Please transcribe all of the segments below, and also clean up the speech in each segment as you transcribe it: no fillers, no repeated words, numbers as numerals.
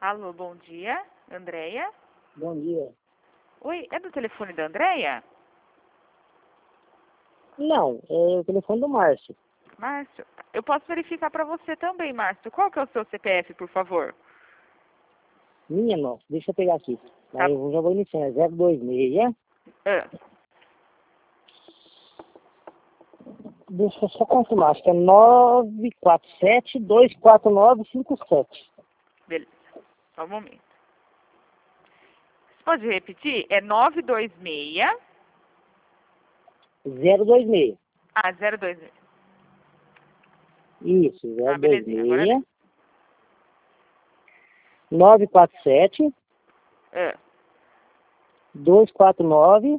Alô, bom dia. Andréia? Bom dia. Oi, é do telefone da Andréia? Não, é o telefone do Márcio. Márcio, eu posso verificar para você também, Márcio. Qual que é o seu CPF, por favor? Minha não, deixa eu pegar aqui. Tá. Aí eu já vou iniciar, 026. Ah, Deixa eu só confirmar, acho que é 947-249-57. beleza. Só um momento. Você pode repetir? É 926... 026. Ah, 026. Isso, Ah, belezinha. Agora 026. 947 é. 249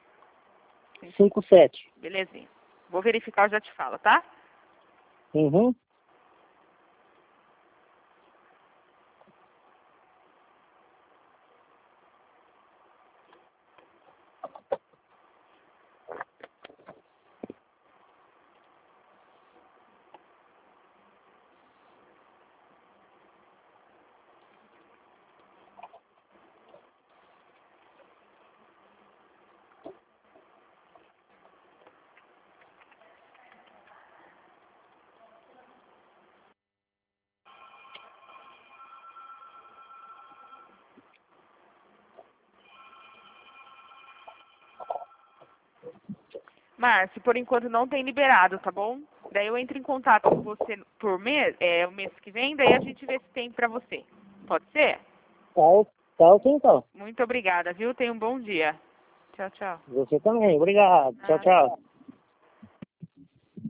57. Belezinha. Vou verificar, eu já te falo, tá? Uhum. Márcio, por enquanto não tem liberado, tá bom? Daí eu entro em contato com você por mês, o mês que vem, daí a gente vê se tem pra você. Pode ser? Tá ok então. Muito obrigada, viu? Tenha um bom dia. Tchau, tchau. Você também, obrigado. Tchau, Nada. tchau.